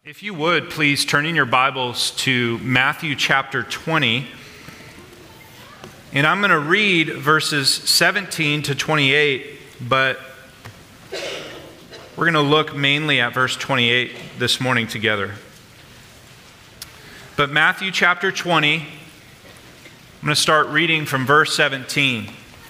If you would, please turn in your Bibles to Matthew chapter 20. And I'm going to read verses 17 to 28, but we're going to look mainly at verse 28 this morning together. But Matthew chapter 20, I'm going to start reading from verse 17.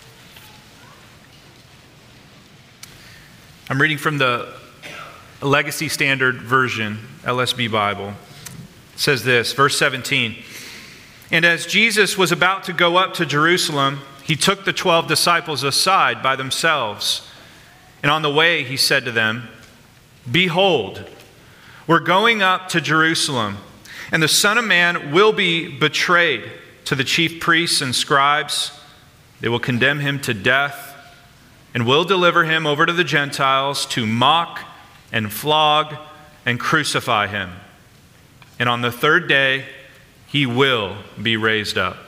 I'm reading from the Legacy Standard Version, LSB Bible. It says this, verse 17. And as Jesus was about to go up to Jerusalem, he took the 12 disciples aside by themselves. And on the way he said to them, Behold, we're going up to Jerusalem, and the Son of Man will be betrayed to the chief priests and scribes. They will condemn him to death and will deliver him over to the Gentiles to mock and flog and crucify him. And on the third day, he will be raised up.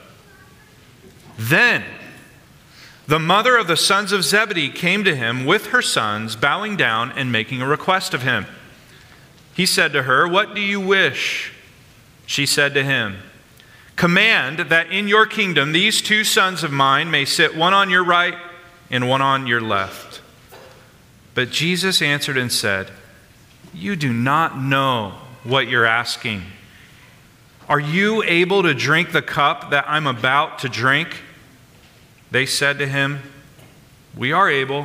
Then the mother of the sons of Zebedee came to him with her sons, bowing down and making a request of him. He said to her, What do you wish? She said to him, Command that in your kingdom these two sons of mine may sit one on your right and one on your left. But Jesus answered and said, You do not know what you're asking. Are you able to drink the cup that I'm about to drink? They said to him, We are able.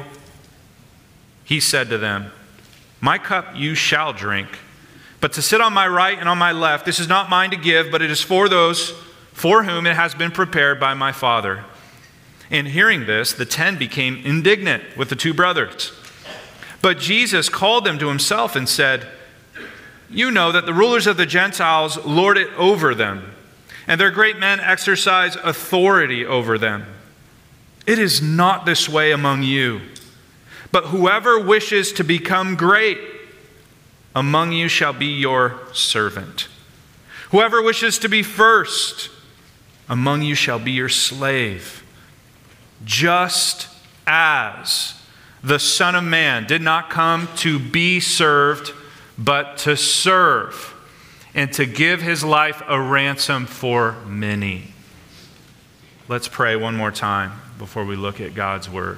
He said to them, My cup you shall drink, but to sit on my right and on my left, this is not mine to give, but it is for those for whom it has been prepared by my Father. And hearing this, the 10 became indignant with the two brothers. But Jesus called them to himself and said, You know that the rulers of the Gentiles lord it over them, and their great men exercise authority over them. It is not this way among you, but whoever wishes to become great among you shall be your servant. Whoever wishes to be first among you shall be your slave. Just as the Son of Man did not come to be served, but to serve, and to give his life a ransom for many. Let's pray one more time before we look at God's word.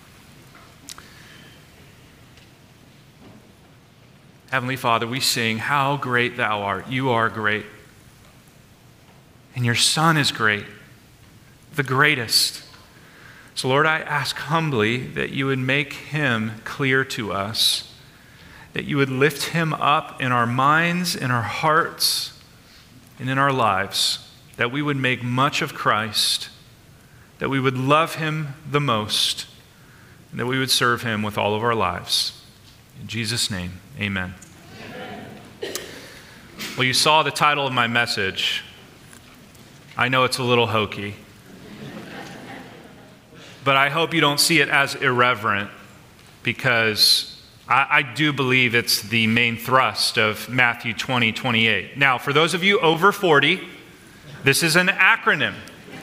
Heavenly Father, we sing, How great thou art. You are great. And your Son is great, the greatest. So Lord, I ask humbly that you would make him clear to us, that you would lift him up in our minds, in our hearts, and in our lives, that we would make much of Christ, that we would love him the most, and that we would serve him with all of our lives. In Jesus' name, amen. Well, you saw the title of my message. I know it's a little hokey, but I hope you don't see it as irreverent, because I do believe it's the main thrust of Matthew 20:28. Now, for those of you over 40, this is an acronym.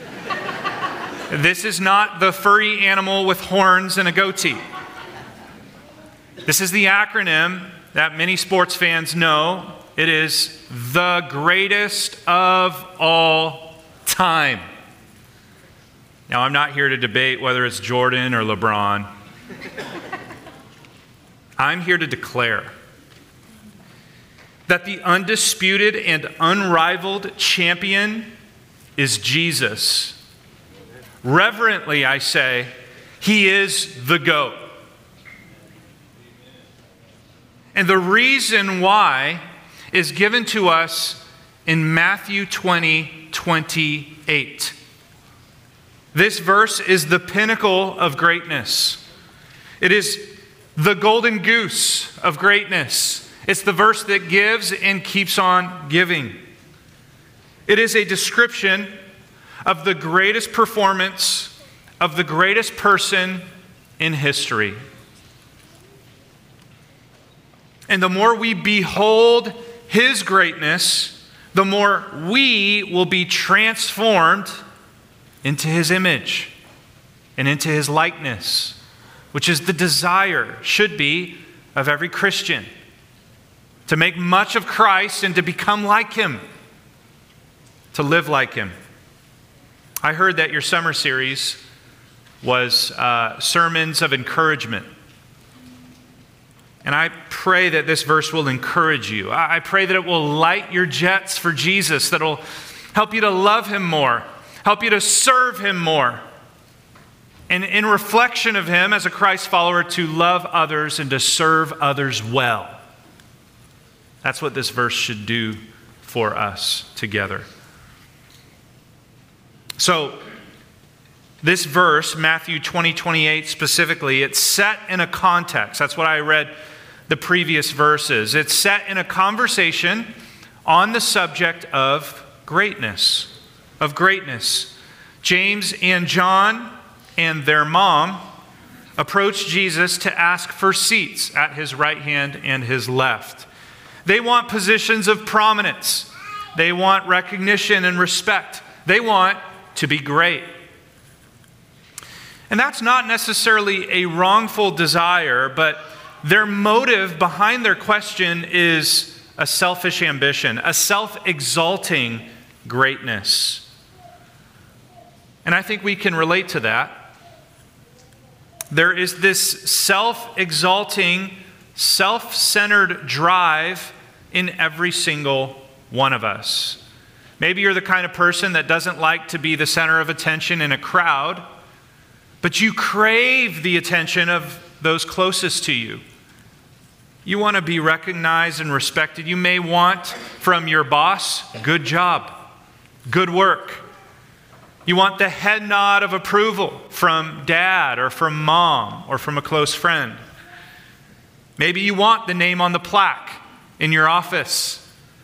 This is not the furry animal with horns and a goatee. This is the acronym that many sports fans know. It is the greatest of all time. Now, I'm not here to debate whether it's Jordan or LeBron. I'm here to declare that the undisputed and unrivaled champion is Jesus. Reverently, I say, he is the GOAT. And the reason why is given to us in Matthew 20:28. This verse is the pinnacle of greatness. It is the golden goose of greatness. It's the verse that gives and keeps on giving. It is a description of the greatest performance of the greatest person in history. And the more we behold his greatness, the more we will be transformed into his image and into his likeness, which is the desire, should be, of every Christian. to make much of Christ and to become like him, to live like him. I heard that your summer series was sermons of encouragement. And I pray that this verse will encourage you. I pray that it will light your jets for Jesus, that it will help you to love him more, help you to serve him more. And in reflection of him as a Christ follower, to love others and to serve others well. That's what this verse should do for us together. So, this verse, Matthew 20:28 specifically, it's set in a context. That's what I read the previous verses. It's set in a conversation on the subject of greatness. James and John and their mom approached Jesus to ask for seats at his right hand and his left. They want positions of prominence. They want recognition and respect. They want to be great. And that's not necessarily a wrongful desire, but their motive behind their question is a selfish ambition, a self-exalting greatness. And I think we can relate to that. There is this self-exalting, self-centered drive in every single one of us. Maybe you're the kind of person that doesn't like to be the center of attention in a crowd, but you crave the attention of those closest to you. You want to be recognized and respected. You may want from your boss, good job, good work. You want the head nod of approval from dad or from mom or from a close friend. Maybe you want the name on the plaque in your office.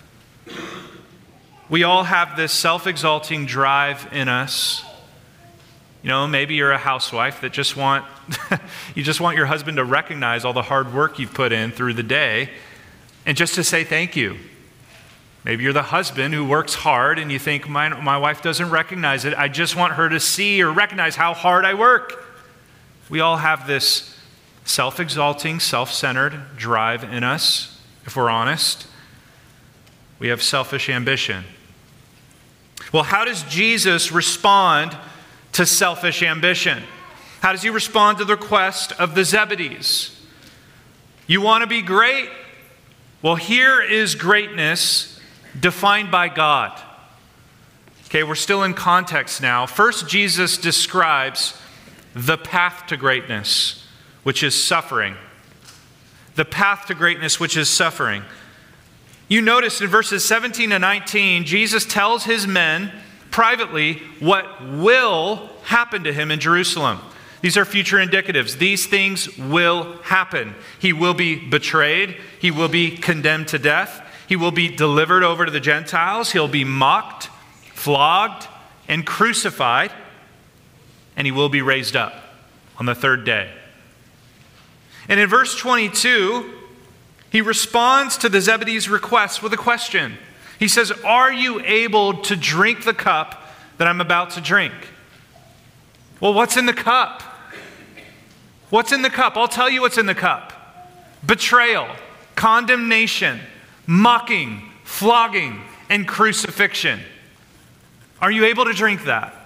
We all have this self-exalting drive in us. You know, maybe you're a housewife that just want your husband to recognize all the hard work you've put in through the day and just to say thank you. Maybe you're the husband who works hard and you think, my wife doesn't recognize it. I just want her to see or recognize how hard I work. We all have this self-exalting, self-centered drive in us, if we're honest. We have selfish ambition. Well, how does Jesus respond to selfish ambition? How does he respond to the request of the Zebedees? You want to be great? Well, here is greatness defined by God. Okay, we're still in context now. First, Jesus describes the path to greatness, which is suffering. The path to greatness, which is suffering. You notice in verses 17 and 19, Jesus tells his men privately what will happen to him in Jerusalem. These are future indicatives. These things will happen. He will be betrayed. He will be condemned to death. He will be delivered over to the Gentiles. He'll be mocked, flogged, and crucified. And he will be raised up on the third day. And in verse 22, he responds to the Zebedees' request with a question. He says, "Are you able to drink the cup that I'm about to drink?" Well, what's in the cup? What's in the cup? I'll tell you what's in the cup. Betrayal, condemnation, mocking, flogging, and crucifixion. Are you able to drink that?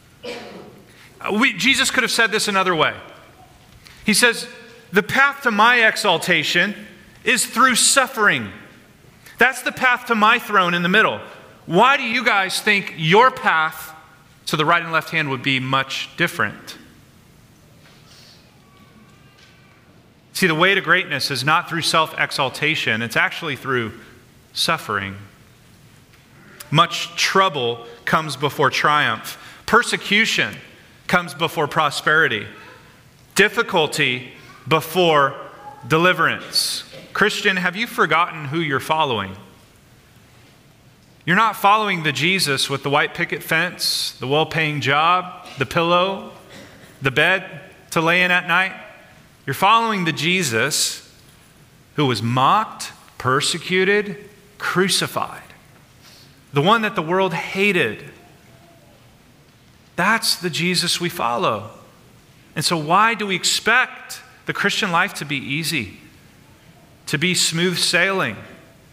Jesus could have said this another way. He says, the path to my exaltation is through suffering. That's the path to my throne in the middle. Why do you guys think your path to the right and left hand would be much different? See, the way to greatness is not through self-exaltation. It's actually through suffering. Much trouble comes before triumph. Persecution comes before prosperity. Difficulty before deliverance. Christian, have you forgotten who you're following? You're not following the Jesus with the white picket fence, the well-paying job, the pillow, the bed to lay in at night. You're following the Jesus who was mocked, persecuted, crucified. The one that the world hated. That's the Jesus we follow. And so why do we expect the Christian life to be easy? To be smooth sailing?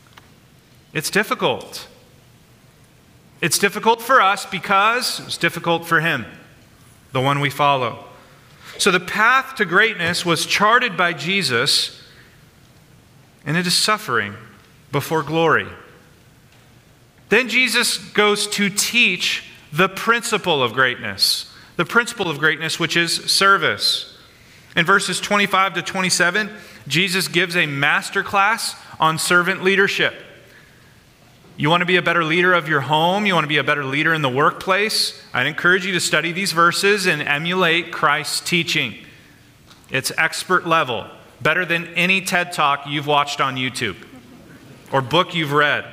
It's difficult. It's difficult for us because it's difficult for him, the one we follow. So the path to greatness was charted by Jesus, and it is suffering before glory. Then Jesus goes to teach the principle of greatness. The principle of greatness, which is service. In verses 25 to 27, Jesus gives a master class on servant leadership. You want to be a better leader of your home? You want to be a better leader in the workplace? I'd encourage you to study these verses and emulate Christ's teaching. It's expert level, better than any TED Talk you've watched on YouTube or book you've read.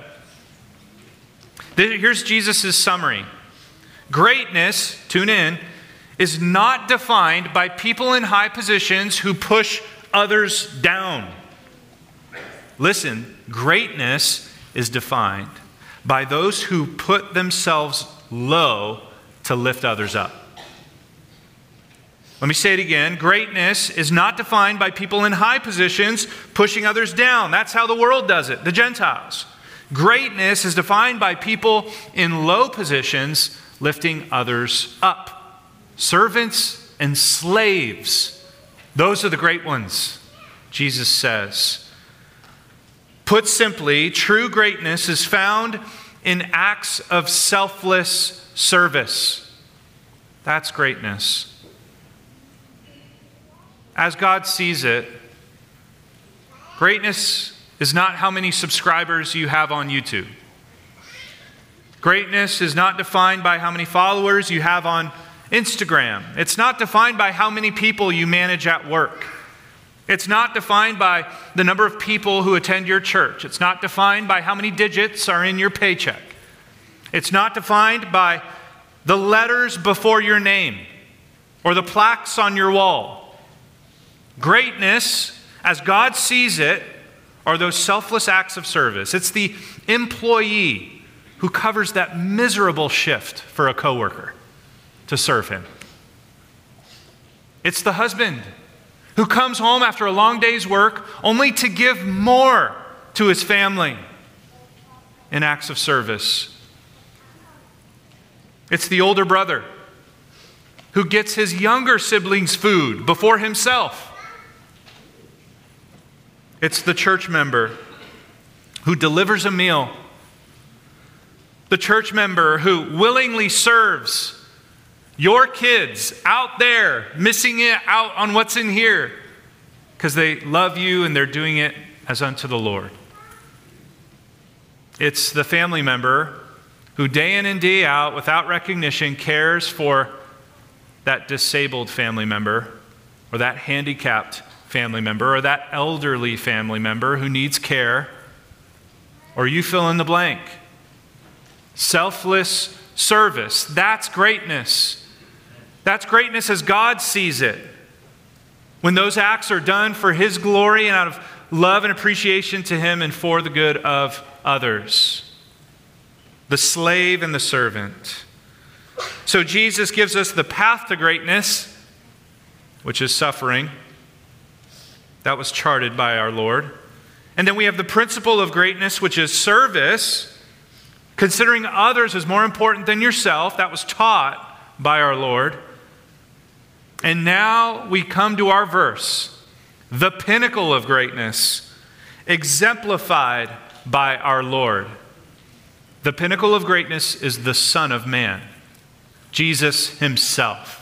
Here's Jesus' summary. Greatness, tune in, is not defined by people in high positions who push others down. Listen, greatness is defined by those who put themselves low to lift others up. Let me say it again. Greatness is not defined by people in high positions pushing others down. That's how the world does it, the Gentiles. Greatness is defined by people in low positions lifting others up. Servants and slaves. Those are the great ones, Jesus says. Put simply, true greatness is found in acts of selfless service. That's greatness. As God sees it, greatness is not how many subscribers you have on YouTube. Greatness is not defined by how many followers you have on Instagram. It's not defined by how many people you manage at work. It's not defined by the number of people who attend your church. It's not defined by how many digits are in your paycheck. It's not defined by the letters before your name or the plaques on your wall. Greatness, as God sees it, are those selfless acts of service. It's the employee who covers that miserable shift for a coworker to serve him. It's the husband who comes home after a long day's work only to give more to his family in acts of service. It's the older brother who gets his younger siblings food before himself. It's the church member who delivers a meal. The church member who willingly serves your kids out there, missing it out on what's in here because they love you and they're doing it as unto the Lord. It's the family member who day in and day out, without recognition, cares for that disabled family member or that handicapped family member or that elderly family member who needs care, or you fill in the blank. Selfless service. That's greatness. That's greatness as God sees it. When those acts are done for His glory and out of love and appreciation to Him and for the good of others. The slave and the servant. So Jesus gives us the path to greatness, which is suffering. That was charted by our Lord. And then we have the principle of greatness, which is service. Considering others as more important than yourself. That was taught by our Lord. And now we come to our verse. The pinnacle of greatness, exemplified by our Lord. The pinnacle of greatness is the Son of Man, Jesus Himself.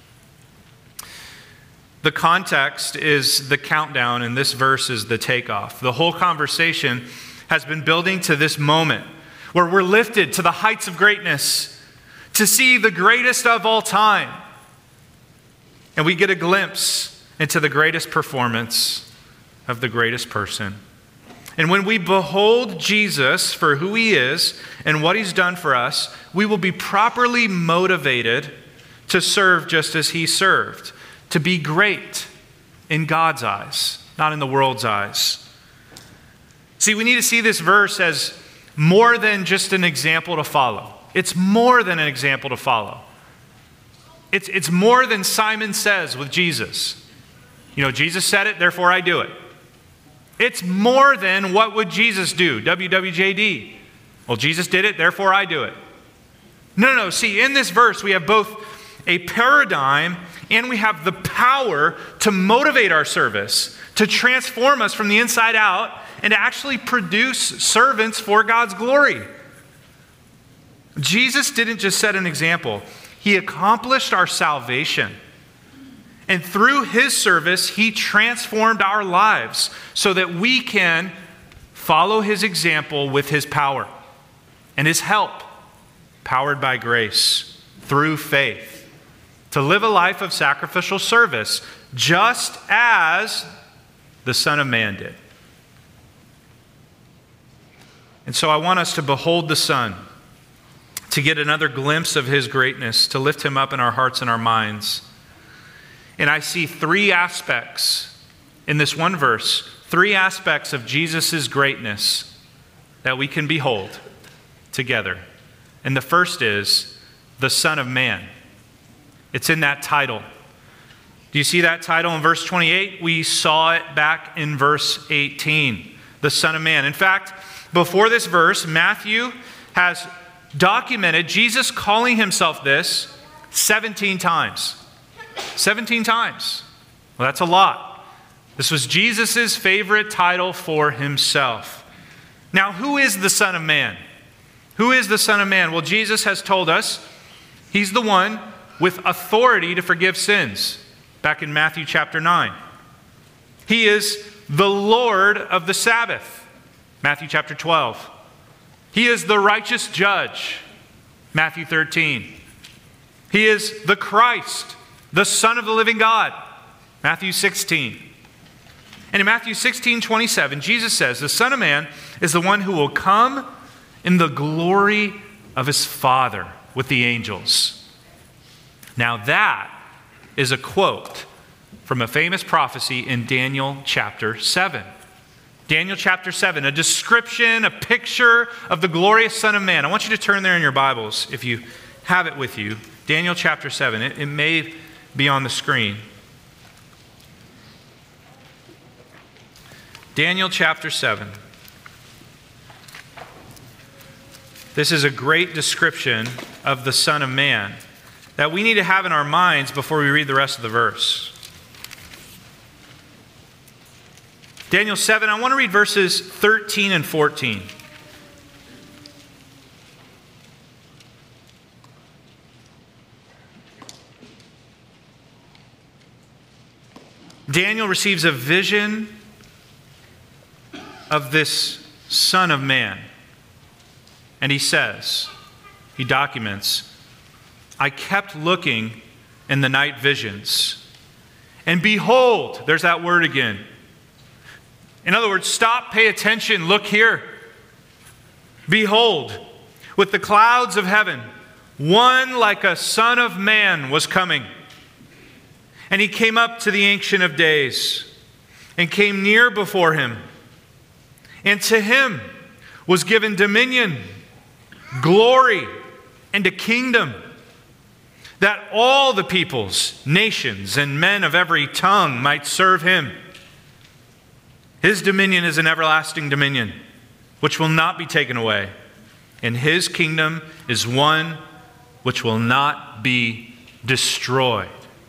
The context is the countdown, and this verse is the takeoff. The whole conversation has been building to this moment where we're lifted to the heights of greatness to see the greatest of all time. And we get a glimpse into the greatest performance of the greatest person. And when we behold Jesus for who He is and what He's done for us, we will be properly motivated to serve just as He served. To be great in God's eyes, not in the world's eyes. See, we need to see this verse as more than just an example to follow. It's more than an example to follow. It's more than Simon says with Jesus. You know, Jesus said it, therefore I do it. It's more than what would Jesus do, WWJD. Well, Jesus did it, therefore I do it. No. See, in this verse, we have both a paradigm and we have the power to motivate our service, to transform us from the inside out, and to actually produce servants for God's glory. Jesus didn't just set an example. He accomplished our salvation. And through his service, he transformed our lives so that we can follow his example with his power and his help, powered by grace, through faith, to live a life of sacrificial service, just as the Son of Man did. And so I want us to behold the Son, to get another glimpse of his greatness, to lift him up in our hearts and our minds. And I see three aspects in this one verse, three aspects of Jesus' greatness that we can behold together. And the first is the Son of Man. It's in that title. Do you see that title in verse 28? We saw it back in verse 18, the Son of Man. In fact, before this verse, Matthew has documented Jesus calling himself this 17 times. 17 times. Well, that's a lot. This was Jesus' favorite title for himself. Now, who is the Son of Man? Who is the Son of Man? Well, Jesus has told us he's the one with authority to forgive sins, back in Matthew chapter 9. He is the Lord of the Sabbath, Matthew chapter 12. He is the righteous judge, Matthew 13. He is the Christ, the Son of the living God, Matthew 16. And in Matthew 16:27, Jesus says, the Son of Man is the one who will come in the glory of his Father with the angels. Now that is a quote from a famous prophecy in Daniel chapter 7. Daniel chapter 7, a description, a picture of the glorious Son of Man. I want you to turn there in your Bibles if you have it with you. Daniel chapter 7. It may be on the screen. Daniel chapter 7. This is a great description of the Son of Man that we need to have in our minds before we read the rest of the verse. Daniel 7, I want to read verses 13 and 14. Daniel receives a vision of this Son of Man. And he says, he documents, I kept looking in the night visions, and behold, there's that word again. In other words, stop, pay attention, look here. Behold, with the clouds of heaven, one like a Son of Man was coming. And he came up to the Ancient of Days and came near before him. And to him was given dominion, glory, and a kingdom, that all the peoples, nations, and men of every tongue might serve him. His dominion is an everlasting dominion, which will not be taken away, and his kingdom is one which will not be destroyed.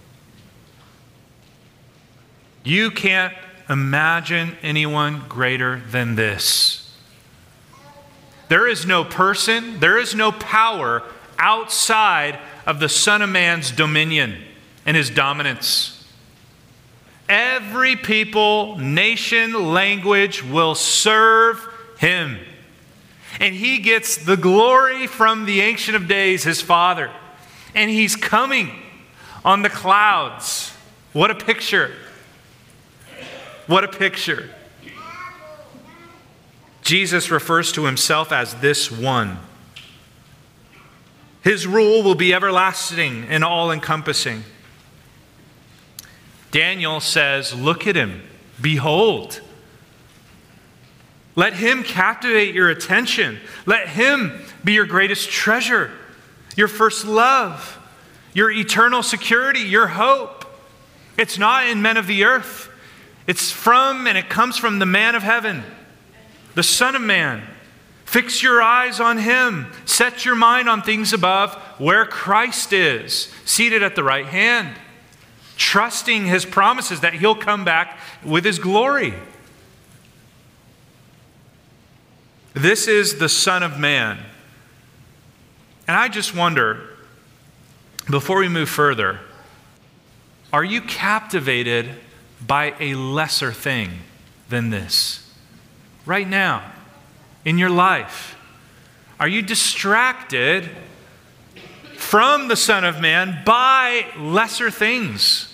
You can't imagine anyone greater than this. There is no person, there is no power outside of the Son of Man's dominion and his dominance. Every people, nation, language will serve him. And he gets the glory from the Ancient of Days, his Father. And he's coming on the clouds. What a picture. What a picture. Jesus refers to himself as this one. His rule will be everlasting and all-encompassing. Daniel says, look at him. Behold. Let him captivate your attention. Let him be your greatest treasure, your first love, your eternal security, your hope. It's not in men of the earth. It's from and it comes from the man of heaven, the Son of Man. Fix your eyes on him. Set your mind on things above, where Christ is, seated at the right hand, trusting his promises that he'll come back with his glory. This is the Son of Man. And I just wonder, before we move further, are you captivated by a lesser thing than this? Right now, in your life, are you distracted from the Son of Man by lesser things?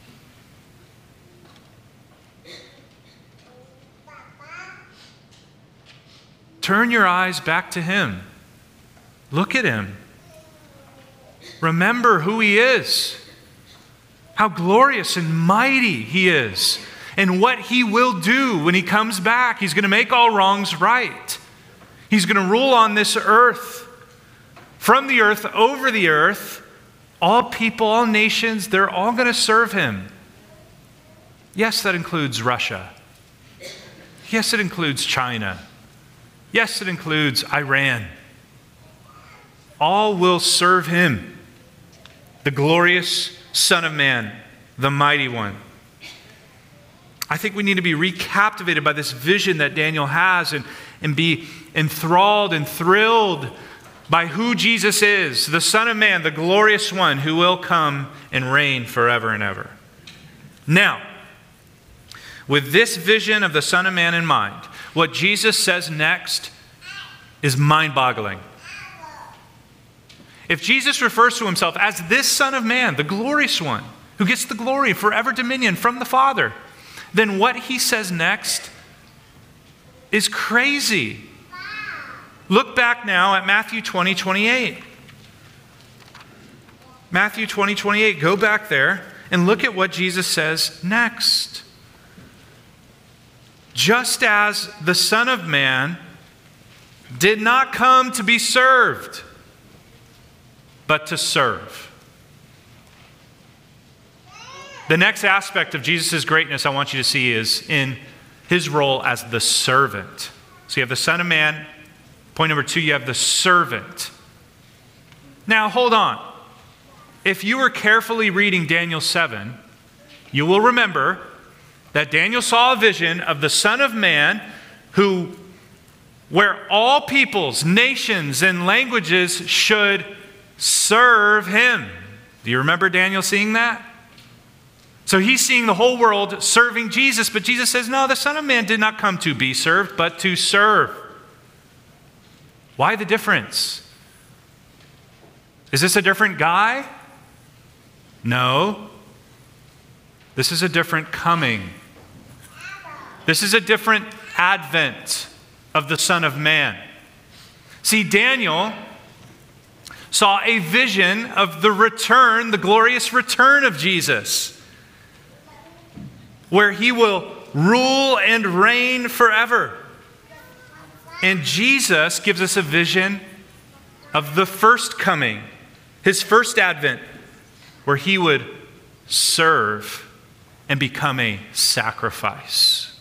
Turn your eyes back to him. Look at him. Remember who he is, how glorious and mighty he is, and what he will do when he comes back. He's going to make all wrongs right. He's going to rule on this earth, from the earth, over the earth. All people, all nations, they're all going to serve him. Yes, that includes Russia. Yes, it includes China. Yes, it includes Iran. All will serve him, the glorious Son of Man, the mighty one. I think we need to be recaptivated by this vision that Daniel has and be enthralled and thrilled by who Jesus is, the Son of Man, the glorious one who will come and reign forever and ever. Now, with this vision of the Son of Man in mind, what Jesus says next is mind-boggling. If Jesus refers to himself as this Son of Man, the glorious one, who gets the glory and forever dominion from the Father, then what he says next is crazy. Look back now at Matthew 20:28. Matthew 20:28. Go back there and look at what Jesus says next. Just as the Son of Man did not come to be served, but to serve. The next aspect of Jesus' greatness I want you to see is in his role as the servant. So you have the Son of Man. Point number 2, you have the servant. Now, hold on. If you were carefully reading Daniel 7, you will remember that Daniel saw a vision of the Son of Man where all peoples, nations, and languages should serve him. Do you remember Daniel seeing that? So he's seeing the whole world serving Jesus, but Jesus says, no, the Son of Man did not come to be served, but to serve. Why the difference? Is this a different guy? No. This is a different coming. This is a different advent of the Son of Man. See, Daniel saw a vision of the return, the glorious return of Jesus, where he will rule and reign forever. And Jesus gives us a vision of the first coming, his first advent, where he would serve and become a sacrifice.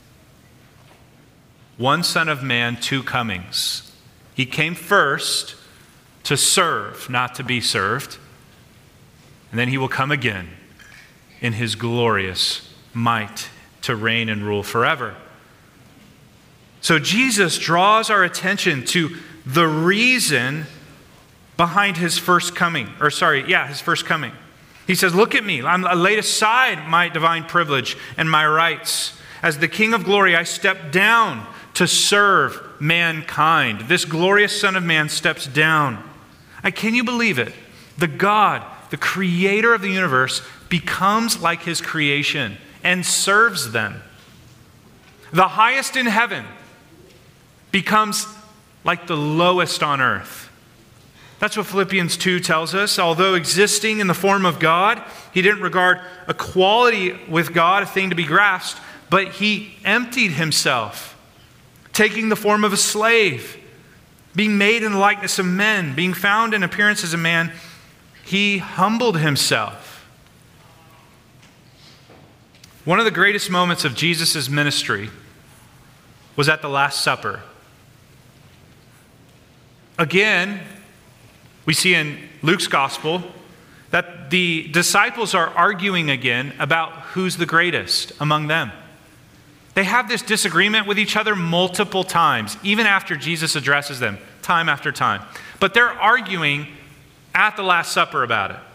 One Son of Man, two comings. He came first to serve, not to be served. And then he will come again in his glorious might to reign and rule forever. So Jesus draws our attention to the reason behind his first coming. His first coming. He says, look at me. I laid aside my divine privilege and my rights. As the King of glory, I stepped down to serve mankind. This glorious Son of Man steps down. Can you believe it? The God, the creator of the universe, becomes like his creation and serves them. The highest in heaven becomes like the lowest on earth. That's what Philippians 2 tells us. Although existing in the form of God, he didn't regard equality with God a thing to be grasped, but he emptied himself, taking the form of a slave, being made in the likeness of men, being found in appearance as a man, he humbled himself. One of the greatest moments of Jesus' ministry was at the Last Supper. Again, we see in Luke's gospel that the disciples are arguing again about who's the greatest among them. They have this disagreement with each other multiple times, even after Jesus addresses them, time after time. But they're arguing at the Last Supper about it.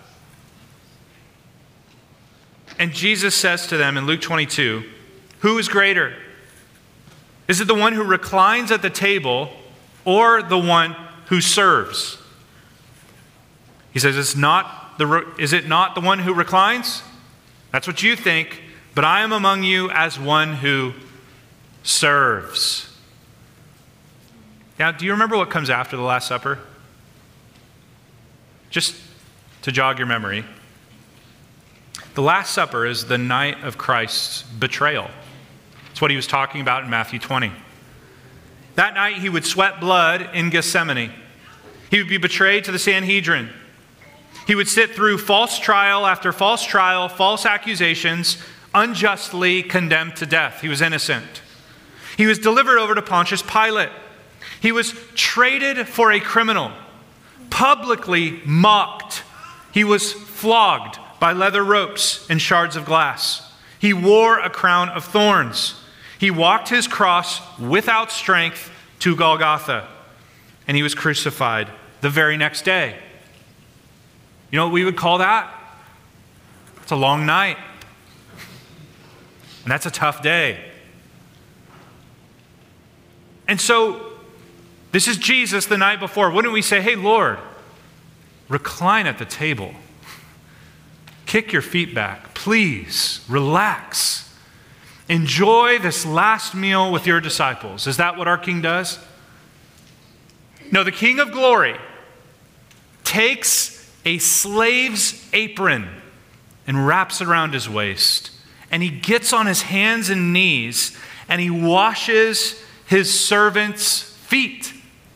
And Jesus says to them in Luke 22, who is greater? Is it the one who reclines at the table or the one who serves? He says, is it not the one who reclines? That's what you think, but I am among you as one who serves. Now, do you remember what comes after the Last Supper? Just to jog your memory. The Last Supper is the night of Christ's betrayal. It's what he was talking about in Matthew 20. That night he would sweat blood in Gethsemane. He would be betrayed to the Sanhedrin. He would sit through false trial after false trial, false accusations, unjustly condemned to death. He was innocent. He was delivered over to Pontius Pilate. He was traded for a criminal, publicly mocked. He was flogged by leather ropes and shards of glass. He wore a crown of thorns. He walked his cross without strength to Golgotha, and he was crucified the very next day. You know what we would call that? It's a long night. And that's a tough day. And so, this is Jesus the night before. Wouldn't we say, hey, Lord, recline at the table. Kick your feet back. Please, relax. Enjoy this last meal with your disciples. Is that what our King does? No, the King of Glory takes a slave's apron and wraps it around his waist. And he gets on his hands and knees and he washes his servants' feet.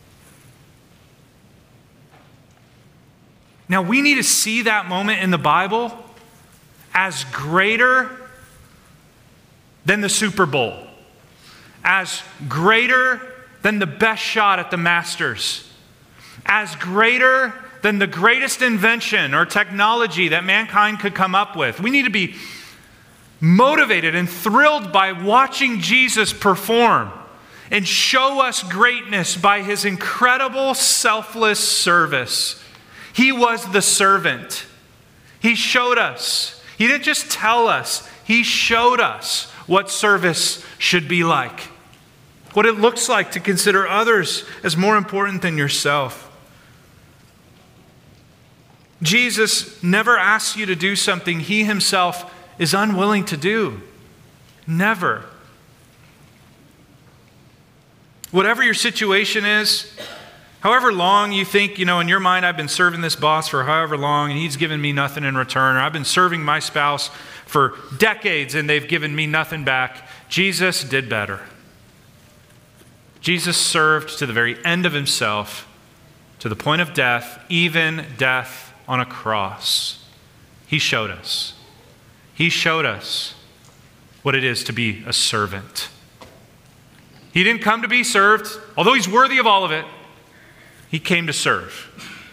Now we need to see that moment in the Bible as greater than the Super Bowl, as greater than the best shot at the Masters, as greater than the greatest invention or technology that mankind could come up with. We need to be motivated and thrilled by watching Jesus perform and show us greatness by his incredible selfless service. He was the servant. He showed us. He didn't just tell us. He showed us what service should be like, what it looks like to consider others as more important than yourself. Jesus never asks you to do something he himself is unwilling to do. Never. Whatever your situation is, however long you think, in your mind, I've been serving this boss for however long and he's given me nothing in return, or I've been serving my spouse for decades and they've given me nothing back. Jesus did better. Jesus served to the very end of himself, to the point of death, even death on a cross. He showed us. He showed us what it is to be a servant. He didn't come to be served, although he's worthy of all of it. He came to serve.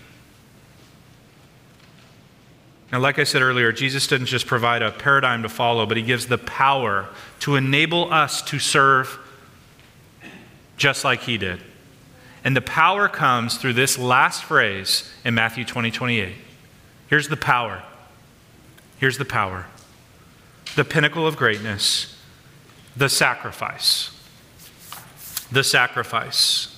Now, like I said earlier, Jesus didn't just provide a paradigm to follow, but he gives the power to enable us to serve just like he did. And the power comes through this last phrase in Matthew 20:28. Here's the power. Here's the power. The pinnacle of greatness, the sacrifice. The sacrifice.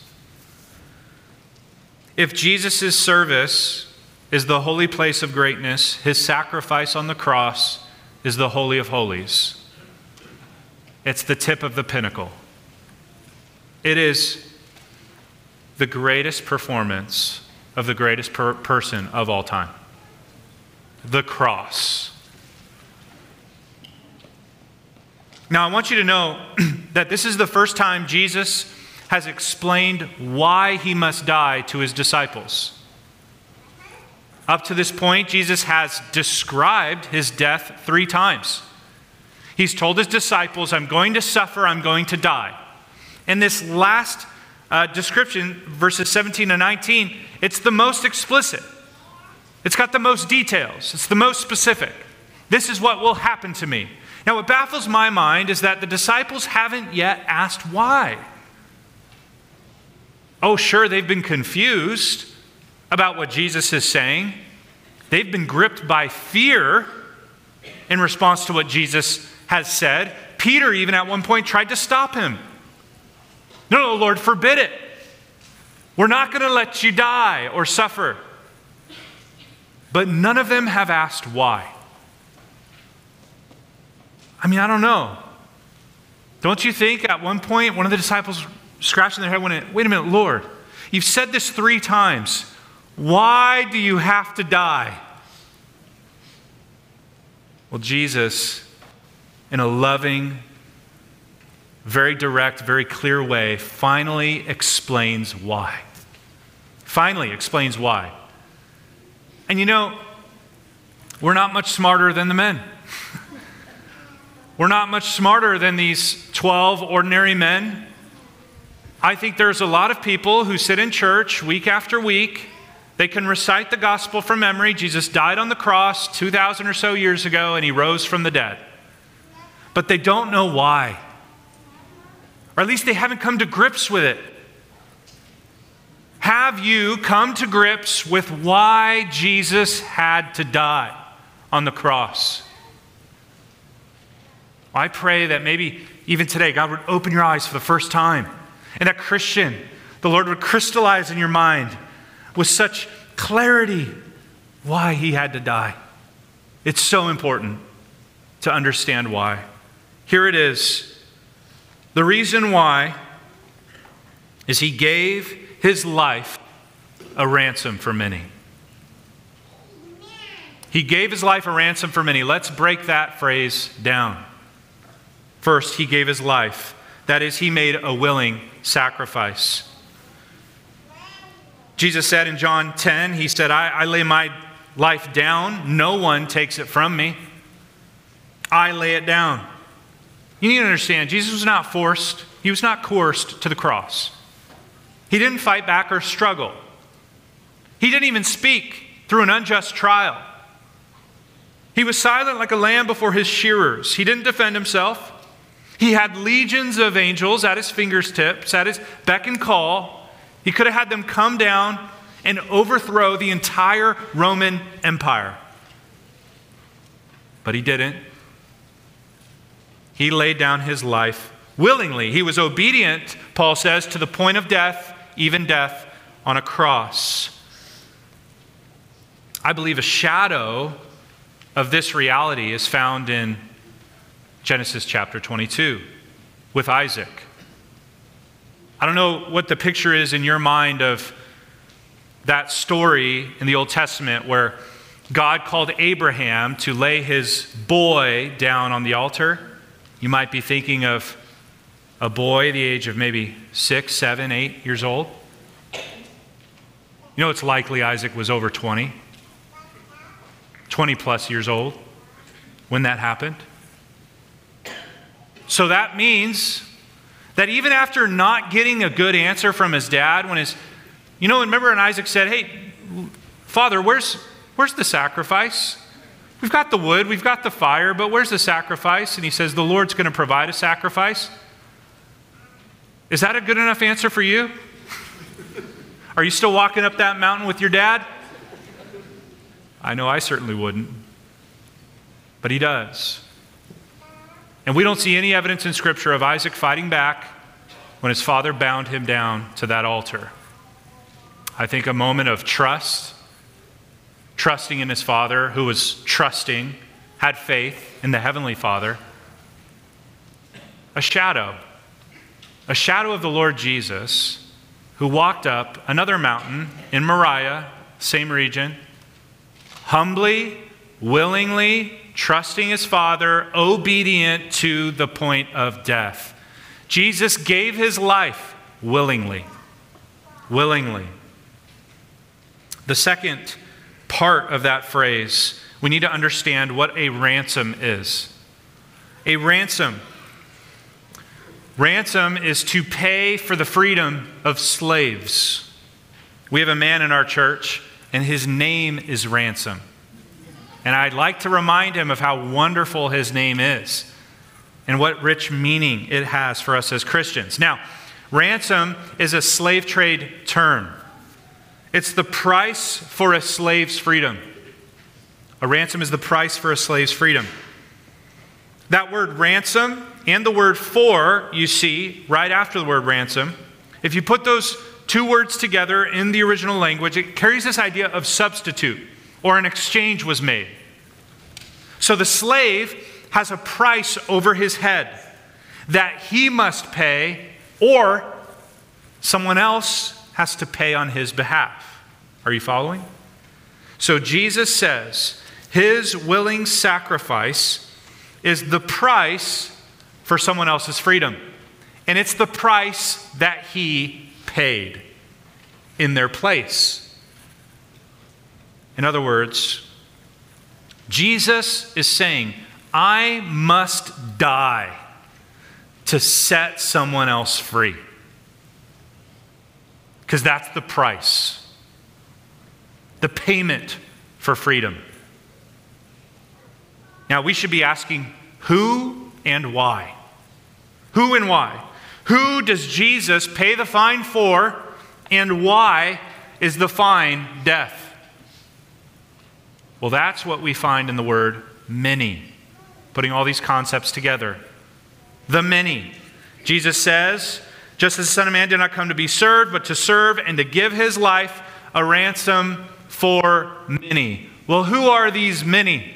If Jesus' service is the holy place of greatness, his sacrifice on the cross is the Holy of Holies. It's the tip of the pinnacle. It is the greatest performance of the greatest person of all time. The cross. Now, I want you to know that this is the first time Jesus has explained why he must die to his disciples. Up to this point, Jesus has described his death 3 times. He's told his disciples, I'm going to suffer, I'm going to die. And this last description, verses 17 and 19, it's the most explicit. It's got the most details. It's the most specific. This is what will happen to me. Now, what baffles my mind is that the disciples haven't yet asked why. Oh, sure, they've been confused about what Jesus is saying. They've been gripped by fear in response to what Jesus has said. Peter, even at one point, tried to stop him. No, Lord, forbid it. We're not going to let you die or suffer. But none of them have asked why. I mean, I don't know. Don't you think at one point one of the disciples scratching their head went, wait a minute, Lord, you've said this 3 times. Why do you have to die? Well, Jesus, in a loving, very direct, very clear way, finally explains why. Finally explains why. And you know, we're not much smarter than the men. We're not much smarter than these 12 ordinary men. I think there's a lot of people who sit in church week after week. They can recite the gospel from memory. Jesus died on the cross 2,000 or so years ago, and he rose from the dead. But they don't know why. Or at least they haven't come to grips with it. Have you come to grips with why Jesus had to die on the cross? I pray that maybe even today God would open your eyes for the first time. And that Christian, the Lord would crystallize in your mind with such clarity why he had to die. It's so important to understand why. Here it is. The reason why is he gave his life a ransom for many. He gave his life a ransom for many. Let's break that phrase down. First, he gave his life. That is, he made a willing sacrifice. Jesus said in John 10, he said, I lay my life down. No one takes it from me. I lay it down. You need to understand, Jesus was not forced. He was not coerced to the cross. He didn't fight back or struggle. He didn't even speak through an unjust trial. He was silent like a lamb before his shearers. He didn't defend himself. He had legions of angels at his fingertips, at his beck and call. He could have had them come down and overthrow the entire Roman Empire. But he didn't. He laid down his life willingly. He was obedient, Paul says, to the point of death, even death on a cross. I believe a shadow of this reality is found in Genesis chapter 22 with Isaac. I don't know what the picture is in your mind of that story in the Old Testament where God called Abraham to lay his boy down on the altar. You might be thinking of a boy the age of maybe 6, 7, 8 years old. You know, it's likely Isaac was over 20 plus years old when that happened. So that means that even after not getting a good answer from his dad, remember when Isaac said, hey, Father, where's the sacrifice? We've got the wood, we've got the fire, but where's the sacrifice? And he says, the Lord's going to provide a sacrifice. Is that a good enough answer for you? Are you still walking up that mountain with your dad? I know I certainly wouldn't. But he does. And we don't see any evidence in Scripture of Isaac fighting back when his father bound him down to that altar. I think a moment of trusting in his father, who was trusting, had faith in the Heavenly Father. A shadow of the Lord Jesus, who walked up another mountain in Moriah, same region, humbly, willingly, trusting his Father, obedient to the point of death. Jesus gave his life willingly. Willingly. The second part of that phrase, we need to understand what a ransom is. A ransom. Ransom is to pay for the freedom of slaves. We have a man in our church, and his name is Ransom. And I'd like to remind him of how wonderful his name is and what rich meaning it has for us as Christians. Now, ransom is a slave trade term. It's the price for a slave's freedom. A ransom is the price for a slave's freedom. That word ransom and the word for, you see, right after the word ransom, if you put those two words together in the original language, it carries this idea of substitute, or an exchange was made. So the slave has a price over his head that he must pay, or someone else has to pay on his behalf. Are you following? So Jesus says his willing sacrifice is the price for someone else's freedom. And it's the price that he paid in their place. In other words, Jesus is saying, I must die to set someone else free. Because that's the price. The payment for freedom. Now we should be asking who and why. Who and why? Who does Jesus pay the fine for, and why is the fine death? Well, that's what we find in the word many, putting all these concepts together. The many. Jesus says, just as the Son of Man did not come to be served, but to serve and to give his life a ransom for many. Well, who are these many?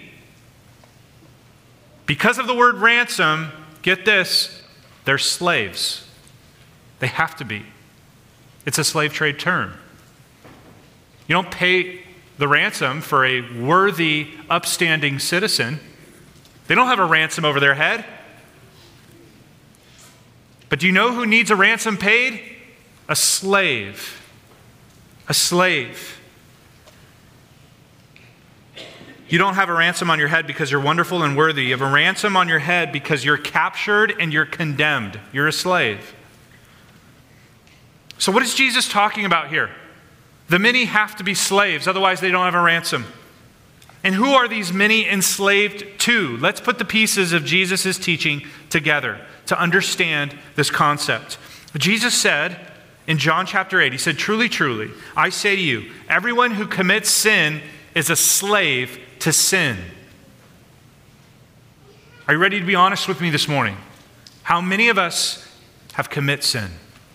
Because of the word ransom, get this, they're slaves. They have to be. It's a slave trade term. You don't pay the ransom for a worthy, upstanding citizen. They don't have a ransom over their head. But do you know who needs a ransom paid? A slave. A slave. You don't have a ransom on your head because you're wonderful and worthy. You have a ransom on your head because you're captured and you're condemned. You're a slave. So what is Jesus talking about here? The many have to be slaves, otherwise they don't have a ransom. And who are these many enslaved to? Let's put the pieces of Jesus' teaching together to understand this concept. Jesus said in John chapter 8, he said, truly, truly, I say to you, everyone who commits sin is a slave to sin. Are you ready to be honest with me this morning? How many of us have commit sin?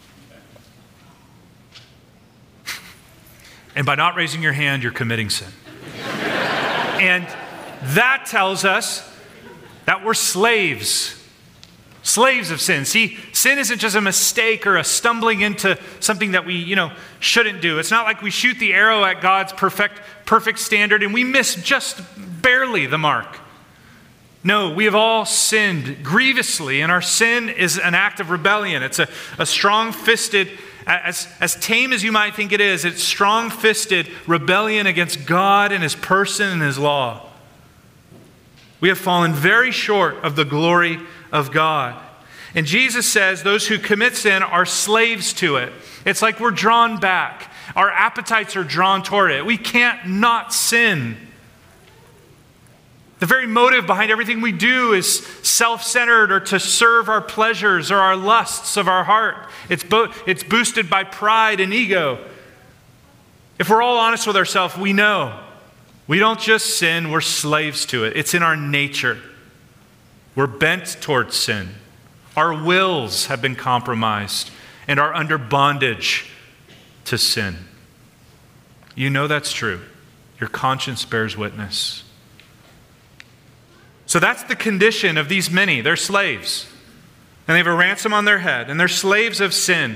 And by not raising your hand, you're committing sin. And that tells us that we're slaves. Slaves of sin. See, sin isn't just a mistake or a stumbling into something that we, shouldn't do. It's not like we shoot the arrow at God's perfect standard and we miss just barely the mark. No, we have all sinned grievously, and our sin is an act of rebellion. It's a strong-fisted, as tame as you might think it is, it's strong-fisted rebellion against God and his person and his law. We have fallen very short of the glory of God. And Jesus says those who commit sin are slaves to it. It's like we're drawn back. Our appetites are drawn toward it. We can't not sin. The very motive behind everything we do is self-centered or to serve our pleasures or our lusts of our heart. It's boosted by pride and ego. If we're all honest with ourselves, we know we don't just sin, we're slaves to it. It's in our nature. We're bent towards sin. Our wills have been compromised and are under bondage to sin. You know that's true. Your conscience bears witness. So that's the condition of these many. They're slaves. And they have a ransom on their head. And they're slaves of sin.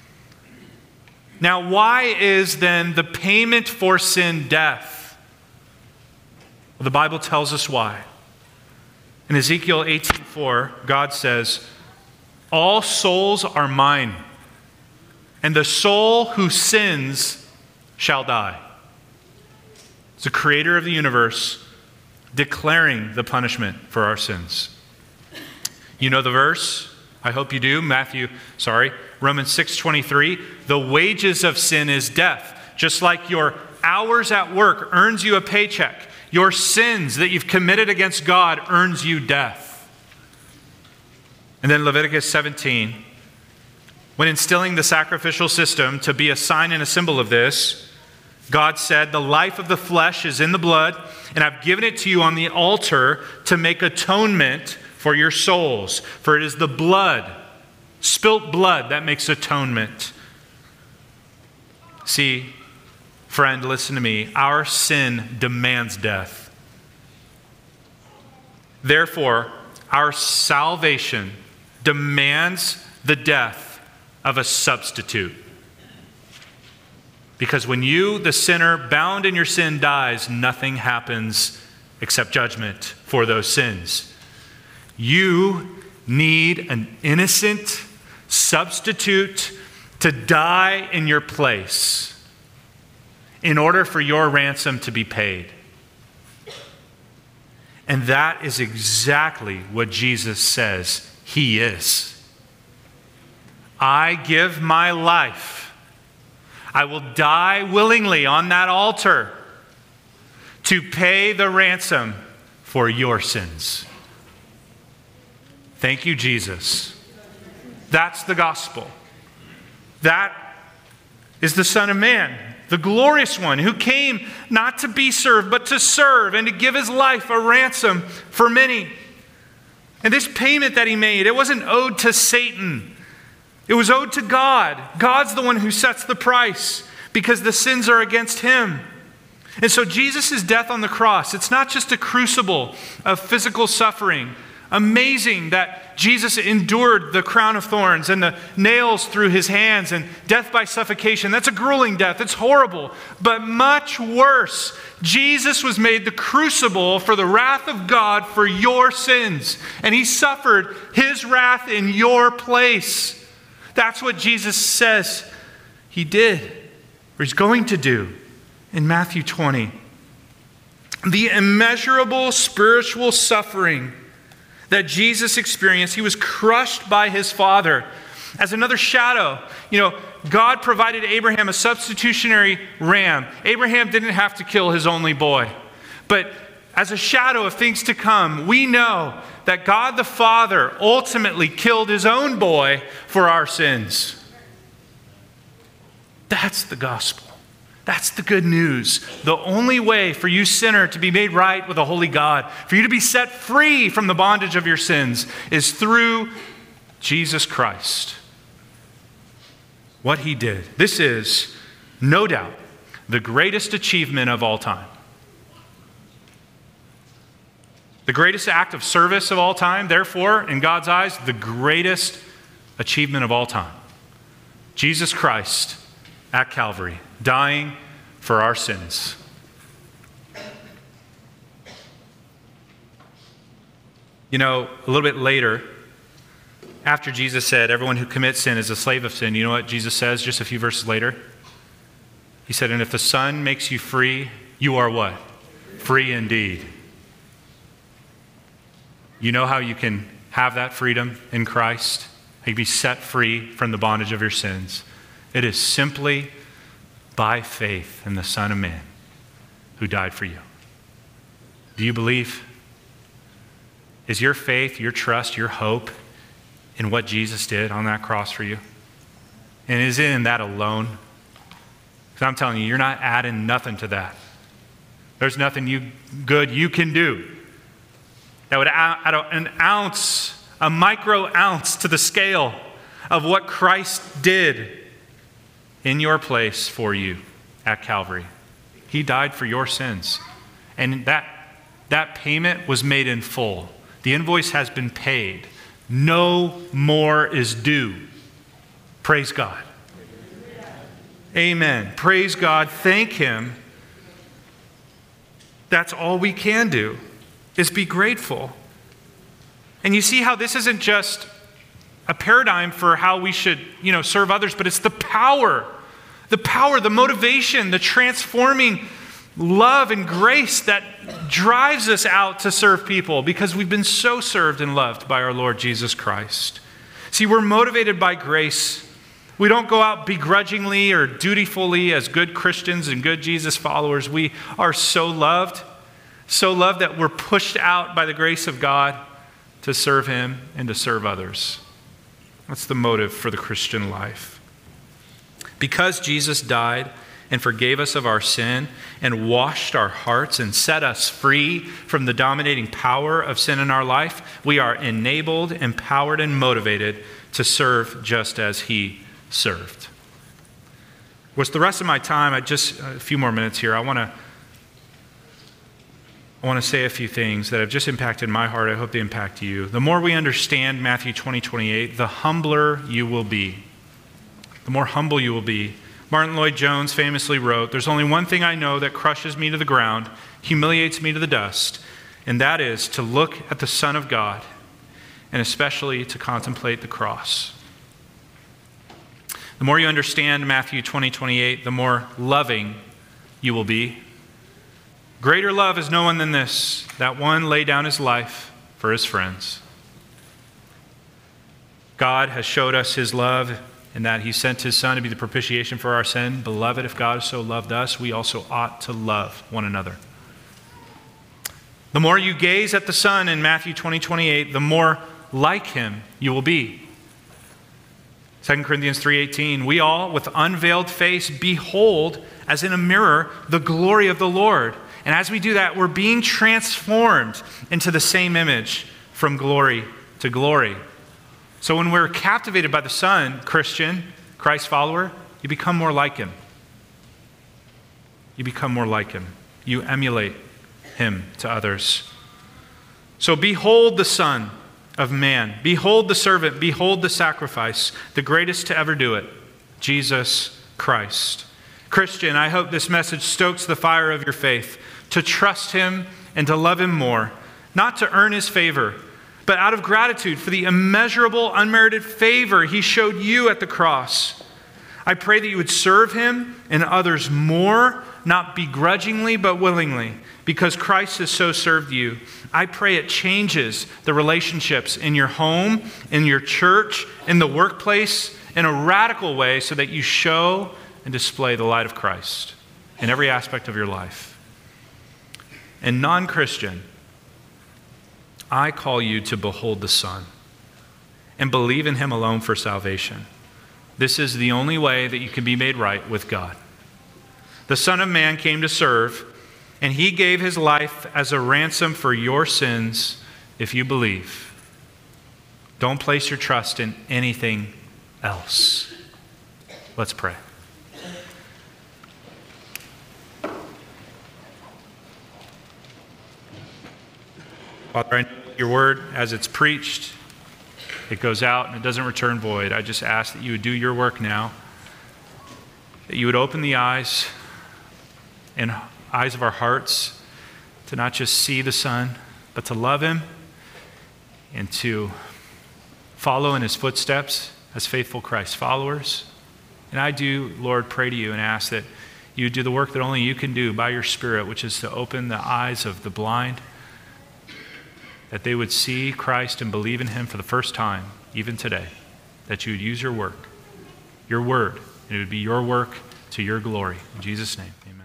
Now, why is then the payment for sin death? Well, the Bible tells us why. In Ezekiel 18:4, God says, all souls are mine, and the soul who sins shall die. It's the creator of the universe declaring the punishment for our sins. You know the verse? I hope you do. Romans 6:23. The wages of sin is death. Just like your hours at work earns you a paycheck, your sins that you've committed against God earns you death. And then Leviticus 17. When instilling the sacrificial system to be a sign and a symbol of this, God said, the life of the flesh is in the blood, and I've given it to you on the altar to make atonement for your souls. For it is the blood, spilt blood, that makes atonement. See, friend, listen to me. Our sin demands death. Therefore, our salvation demands the death of a substitute. Because when you, the sinner, bound in your sin, dies, nothing happens except judgment for those sins. You need an innocent substitute to die in your place in order for your ransom to be paid. And that is exactly what Jesus says he is. I give my life. I will die willingly on that altar to pay the ransom for your sins. Thank you, Jesus. That's the gospel. That is the Son of Man, the glorious one who came not to be served, but to serve and to give his life a ransom for many. And this payment that he made, it wasn't owed to Satan. It was owed to God. God's the one who sets the price because the sins are against him. And so Jesus' death on the cross, it's not just a crucible of physical suffering. Amazing that Jesus endured the crown of thorns and the nails through his hands and death by suffocation. That's a grueling death. It's horrible. But much worse, Jesus was made the crucible for the wrath of God for your sins. And he suffered his wrath in your place. That's what Jesus says he did, or he's going to do in Matthew 20. The immeasurable spiritual suffering that Jesus experienced, he was crushed by his Father. As another shadow, God provided Abraham a substitutionary ram. Abraham didn't have to kill his only boy. But as a shadow of things to come, we know that God the Father ultimately killed his own boy for our sins. That's the gospel. That's the good news. The only way for you, sinner, to be made right with a holy God, for you to be set free from the bondage of your sins, is through Jesus Christ. What he did. This is, no doubt, the greatest achievement of all time. The greatest act of service of all time, therefore, in God's eyes, the greatest achievement of all time. Jesus Christ at Calvary, dying for our sins. A little bit later, after Jesus said, everyone who commits sin is a slave of sin, you know what Jesus says just a few verses later? He said, and if the Son makes you free, you are what? Free indeed. You know how you can have that freedom in Christ? You can be set free from the bondage of your sins. It is simply by faith in the Son of Man who died for you. Do you believe? Is your faith, your trust, your hope in what Jesus did on that cross for you? And is it in that alone? Because I'm telling you, you're not adding nothing to that. There's nothing good you can do that would add an ounce, a micro ounce to the scale of what Christ did in your place for you at Calvary. He died for your sins. And that payment was made in full. The invoice has been paid. No more is due. Praise God. Amen. Praise God. Thank him. That's all we can do, is be grateful. And you see how this isn't just a paradigm for how we should, serve others, but it's the power, the motivation, the transforming love and grace that drives us out to serve people because we've been so served and loved by our Lord Jesus Christ. See, we're motivated by grace. We don't go out begrudgingly or dutifully as good Christians and good Jesus followers. We are so loved that we're pushed out by the grace of God to serve Him and to serve others. That's the motive for the Christian life. Because Jesus died and forgave us of our sin and washed our hearts and set us free from the dominating power of sin in our life, we are enabled, empowered, and motivated to serve just as He served. With the rest of my time, just a few more minutes here, I want to say a few things that have just impacted my heart. I hope they impact you. The more we understand Matthew 20:28, the humbler you will be. The more humble you will be. Martin Lloyd-Jones famously wrote, "There's only one thing I know that crushes me to the ground, humiliates me to the dust, and that is to look at the Son of God, and especially to contemplate the cross." The more you understand Matthew 20:28, the more loving you will be. Greater love is no one than this, that one lay down his life for his friends. God has showed us His love in that He sent His Son to be the propitiation for our sin. Beloved, if God so loved us, we also ought to love one another. The more you gaze at the Son in Matthew 20:28, the more like Him you will be. 2 Corinthians 3:18, we all, with unveiled face, behold, as in a mirror, the glory of the Lord. And as we do that, we're being transformed into the same image from glory to glory. So when we're captivated by the Son, Christian, Christ follower, you become more like Him. You become more like Him. You emulate Him to others. So behold the Son of Man. Behold the servant. Behold the sacrifice, the greatest to ever do it, Jesus Christ. Christian, I hope this message stokes the fire of your faith, to trust Him and to love Him more, not to earn His favor, but out of gratitude for the immeasurable, unmerited favor He showed you at the cross. I pray that you would serve Him and others more, not begrudgingly, but willingly, because Christ has so served you. I pray it changes the relationships in your home, in your church, in the workplace, in a radical way so that you show and display the light of Christ in every aspect of your life. And non-Christian, I call you to behold the Son and believe in Him alone for salvation. This is the only way that you can be made right with God. The Son of Man came to serve, and He gave His life as a ransom for your sins if you believe. Don't place your trust in anything else. Let's pray. Father, I know your word, as it's preached, it goes out and it doesn't return void. I just ask that you would do your work now, that you would open the eyes and eyes of our hearts to not just see the Son, but to love Him and to follow in His footsteps as faithful Christ followers. And I do, Lord, pray to you and ask that you do the work that only you can do by your Spirit, which is to open the eyes of the blind, that they would see Christ and believe in Him for the first time, even today, that you would use your work, your word, and it would be your work to your glory. In Jesus' name, amen.